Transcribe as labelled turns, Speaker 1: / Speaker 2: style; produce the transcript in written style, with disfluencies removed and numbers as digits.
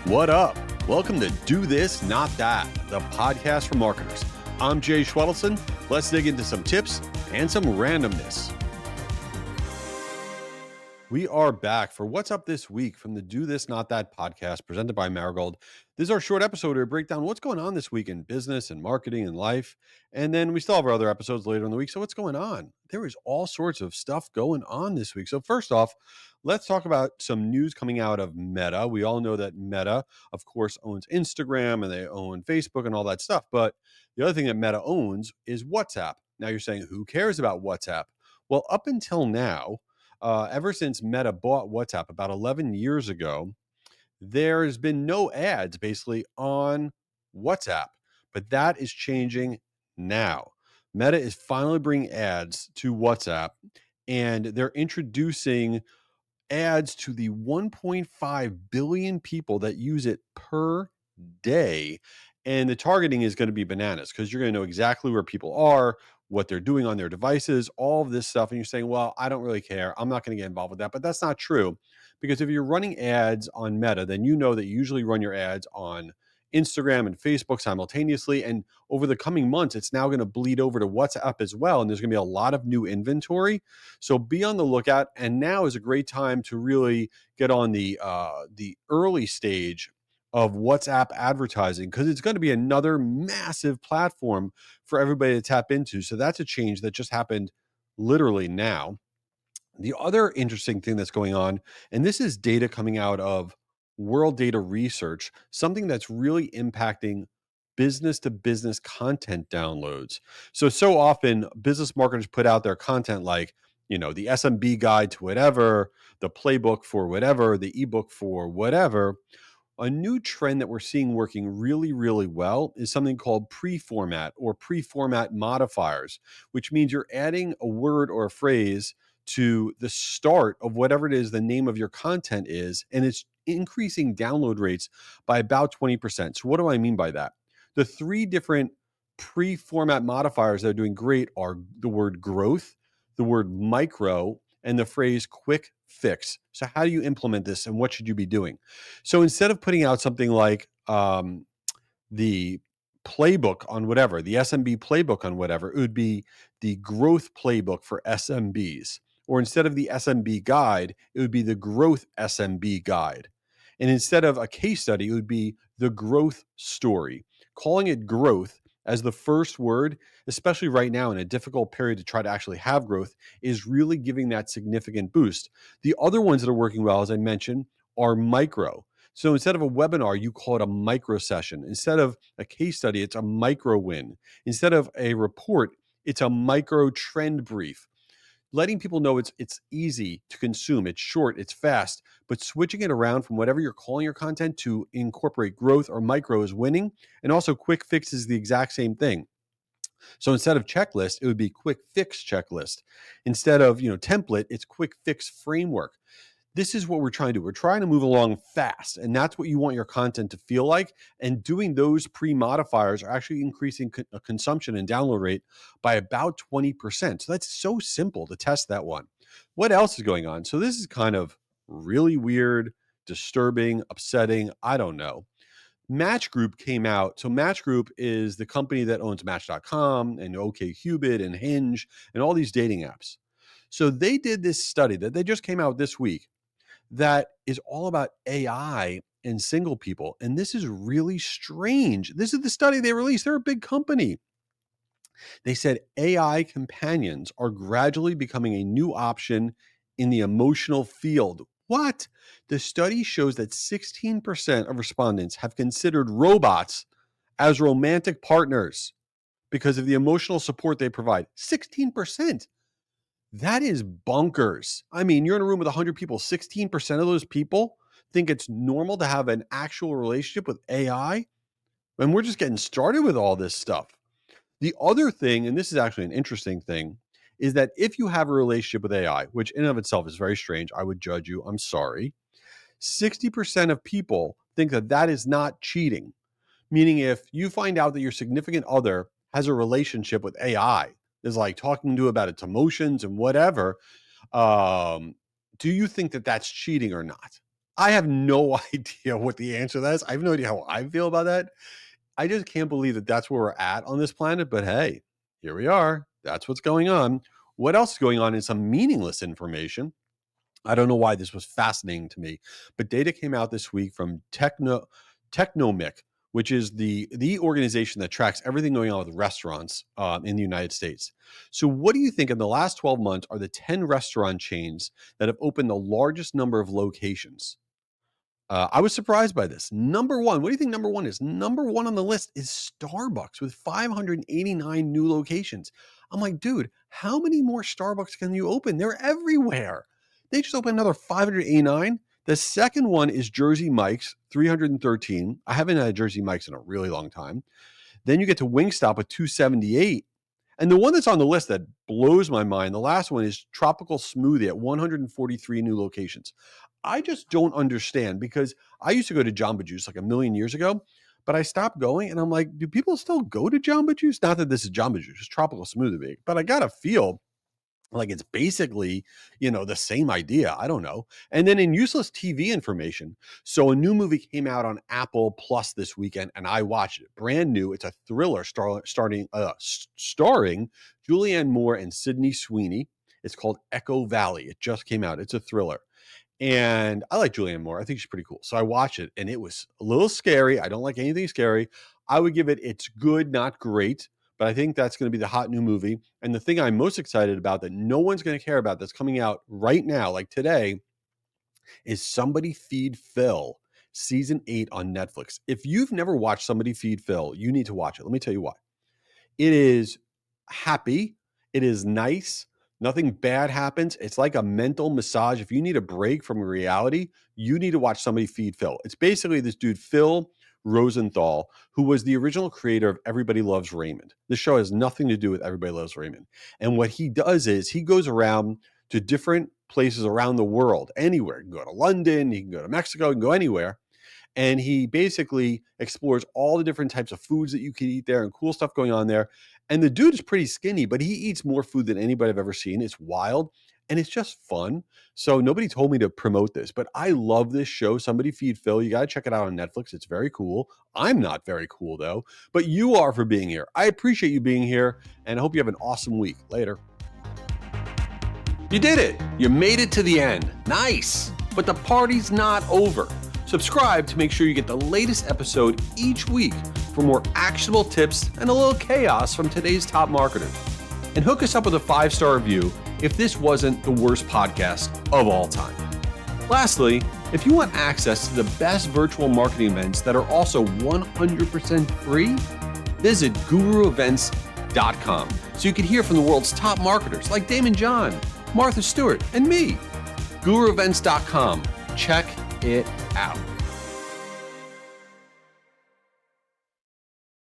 Speaker 1: What up? Welcome to Do This, Not That, the podcast for marketers. I'm Jay Schwedelson. Let's dig into some tips and some randomness. We are back for What's Up This Week from the Do This, Not That podcast presented by Marigold. This is our short episode where we break down what's going on this week in business and marketing and life. And then we still have our other episodes later in the week. So what's going on? There is all sorts of stuff going on this week. So first off, let's talk about some news coming out of Meta. We all know that Meta, of course, owns Instagram and they own Facebook and all that stuff. But the other thing that Meta owns is WhatsApp. Now you're saying, who cares about WhatsApp? Well, up until now, ever since Meta bought WhatsApp about 11 years ago, there has been no ads basically on WhatsApp, but that is changing now. Meta is finally bringing ads to WhatsApp, and they're introducing ads to the 1.5 billion people that use it per day. And the targeting is going to be bananas because you're going to know exactly where people are, what they're doing on their devices, all of this stuff. And you're saying, well, I don't really care. I'm not going to get involved with that. But that's not true, because if you're running ads on Meta, then you know that you usually run your ads on Instagram and Facebook simultaneously. And over the coming months, it's now going to bleed over to WhatsApp as well. And there's going to be a lot of new inventory. So be on the lookout. And now is a great time to really get on the early stage of WhatsApp advertising, because it's going to be another massive platform for everybody to tap into. So that's a change that just happened literally now. The other interesting thing that's going on, and this is data coming out of World Data Research, something that's really impacting business to business content downloads. So often business marketers put out their content like, the SMB guide to whatever, the playbook for whatever, the ebook for whatever. A new trend that we're seeing working really, really well is something called pre-format or pre-format modifiers, which means you're adding a word or a phrase to the start of whatever it is the name of your content is, and it's increasing download rates by about 20%. So what do I mean by that? The three different pre-format modifiers that are doing great are the word growth, the word micro, and the phrase quick fix. So how do you implement this, and what should you be doing? So instead of putting out something like the playbook on whatever, the SMB playbook on whatever, it would be the growth playbook for SMBs. Or instead of the SMB guide, it would be the growth SMB guide. And instead of a case study, it would be the growth story. Calling it growth as the first word, especially right now in a difficult period to try to actually have growth, is really giving that significant boost. The other ones that are working well, as I mentioned, are micro. So instead of a webinar, you call it a micro session. Instead of a case study, it's a micro win. Instead of a report, it's a micro trend brief. Letting people know it's easy to consume, it's short, it's fast, but switching it around from whatever you're calling your content to incorporate growth or micro is winning. And also quick fix is the exact same thing. So instead of checklist, it would be quick fix checklist. Instead of, template, it's quick fix framework. This is what we're trying to do. We're trying to move along fast, and that's what you want your content to feel like. And doing those pre-modifiers are actually increasing consumption and download rate by about 20%. So that's so simple to test that one. What else is going on? So this is kind of really weird, disturbing, upsetting. I don't know. Match Group came out. So Match Group is the company that owns Match.com and OkCupid and Hinge and all these dating apps. So they did this study that they just came out this week that is all about AI and single people. And this is really strange. This is the study they released. They're a big company. They said AI companions are gradually becoming a new option in the emotional field. What? The study shows that 16% of respondents have considered robots as romantic partners because of the emotional support they provide. 16%. That is bonkers. I mean, you're in a room with 100 people. 16% of those people think it's normal to have an actual relationship with AI. And we're just getting started with all this stuff. The other thing, and this is actually an interesting thing, is that if you have a relationship with AI, which in and of itself is very strange, I would judge you. I'm sorry. 60% of people think that that is not cheating. Meaning if you find out that your significant other has a relationship with AI, is like talking to about its emotions and whatever, do you think that that's cheating or not? I have no idea what the answer to that is. I have no idea how I feel about that. I just can't believe that that's where we're at on this planet. But hey, here we are. That's what's going on. What else is going on is some meaningless information. I don't know why this was fascinating to me, but data came out this week from Technomic, which is the organization that tracks everything going on with restaurants in the United States. So, what do you think in the last 12 months are the 10 restaurant chains that have opened the largest number of locations? I was surprised by this. Number one, what do you think number one is? Number one on the list is Starbucks with 589 new locations. I'm like, dude, how many more Starbucks can you open? They're everywhere. They just opened another 589. The second one is Jersey Mike's, 313. I haven't had Jersey Mike's in a really long time. Then you get to Wingstop with 278. And the one that's on the list that blows my mind, the last one is Tropical Smoothie at 143 new locations. I just don't understand because I used to go to Jamba Juice like a million years ago, but I stopped going and I'm like, do people still go to Jamba Juice? Not that this is Jamba Juice, it's Tropical Smoothie, but I got to feel like it's basically, the same idea. I don't know. And then in useless TV information, so a new movie came out on Apple Plus this weekend, and I watched it. Brand new. It's a thriller starring Julianne Moore and Sydney Sweeney. It's called Echo Valley. It just came out. It's a thriller. And I like Julianne Moore. I think she's pretty cool. So I watched it, and it was a little scary. I don't like anything scary. I would give it's good, not great. But I think that's going to be the hot new movie. And the thing I'm most excited about that no one's going to care about that's coming out right now, like today, is Somebody Feed Phil, season 8 on Netflix. If you've never watched Somebody Feed Phil, you need to watch it. Let me tell you why. It is happy. It is nice. Nothing bad happens. It's like a mental massage. If you need a break from reality, you need to watch Somebody Feed Phil. It's basically this dude, Phil Rosenthal, who was the original creator of Everybody Loves Raymond. This show has nothing to do with Everybody Loves Raymond. And what he does is he goes around to different places around the world, anywhere. You can go to London, you can go to Mexico, you can go anywhere. And he basically explores all the different types of foods that you can eat there and cool stuff going on there. And the dude is pretty skinny, but he eats more food than anybody I've ever seen. It's wild. And it's just fun. So nobody told me to promote this, but I love this show. Somebody Feed Phil. You got to check it out on Netflix. It's very cool. I'm not very cool though, but you are for being here. I appreciate you being here and I hope you have an awesome week. Later. You did it. You made it to the end. Nice. But the party's not over. Subscribe to make sure you get the latest episode each week for more actionable tips and a little chaos from today's top marketers. And hook us up with a 5-star review if this wasn't the worst podcast of all time. Lastly, if you want access to the best virtual marketing events that are also 100% free, visit guruevents.com so you can hear from the world's top marketers like Damon John, Martha Stewart, and me. guruevents.com. Check it out.